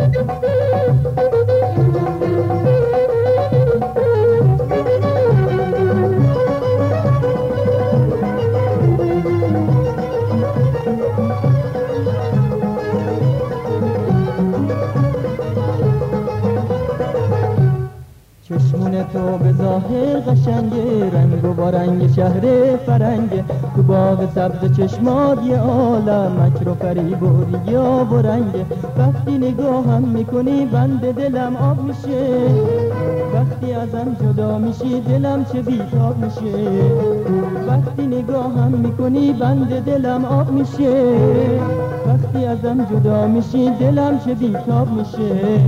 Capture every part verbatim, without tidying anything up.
چشمون تو به ظاهر قشنگه، رنگ و بارنگ شهر فرنگه، تو باغ سبز چشمات یه عالم مکر و فریب و ریا و رنگه. وقتی نگاهم میکنی بند دلم آب میشه، وقتی ازم جدا میشی دلم چه بیتاب میشه. وقتی نگاهم میکنی بند دلم آب میشه، وقتی ازم جدا میشی دلم چه بیتاب میشه.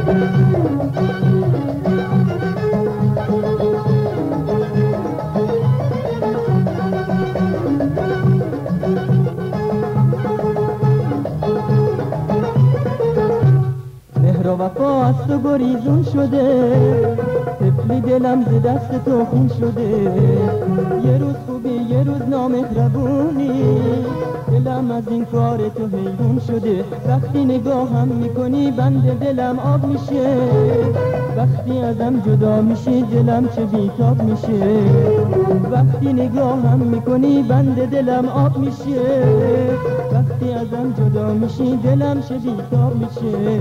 مهر و وفا از تو گریزون شده، طفلی دلم ز دست تو خون شده. یه روز خوبی یه روز نامهربونی، دلم از این کار تو حیرون شده. وقتی نگاهم میکنی بند دلم آب میشه، وقتی ازم جدا میشی دلم چه بیتاب میشه. وقتی نگاهم میکنی بند دلم آب میشه، وقتی ازم جدا میشی دلم چه بیتاب میشه.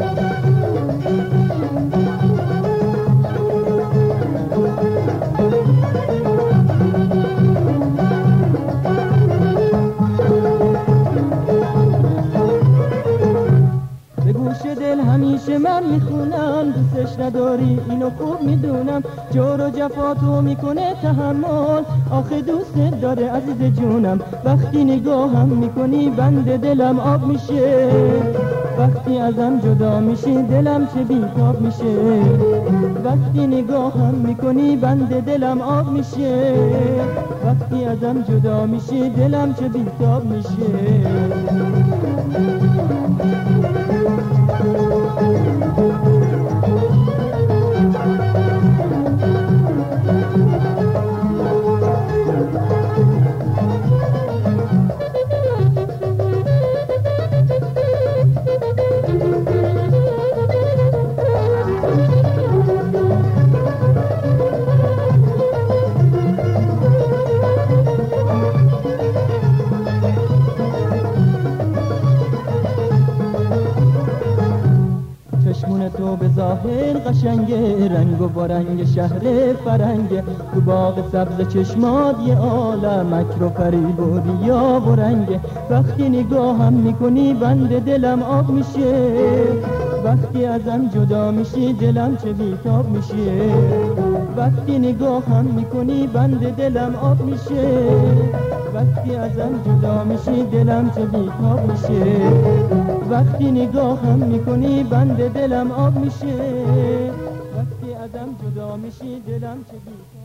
به گوش دل همیشه من میخونم، دوستش نداری اینو خوب میدونم. جور و جفا تو میکنه تحمل، آخه دوست داره عزیز جونم. وقتی نگاهم میکنی بند دلم آب میشه، وقتی ازم جدا میشی دلم چه بیتاب میشه. وقتی نگاهم میکنی بند دلم آب میشه، وقتی ازم جدا میشی دلم چه بیتاب میشه. چشمون تو به ظاهر قشنگه، رنگ و بارنگ شهر فرنگه، تو باغ سبز چشمات یه عالم مکر و فریب و ریا و رنگه. وقتی نگاهم میکنی بند دلم آب میشه، وقتی ازم جدا میشی دلم چه بیتاب میشه. وقتی نگاهم میکنی بند دلم آب میشه، وقتی ازم جدا میشی دلم چه بیتاب میشه. وقتی نگاهم میکنی بند دلم آب میشه، وقتی ازم جدا میشی دلم چه بیتاب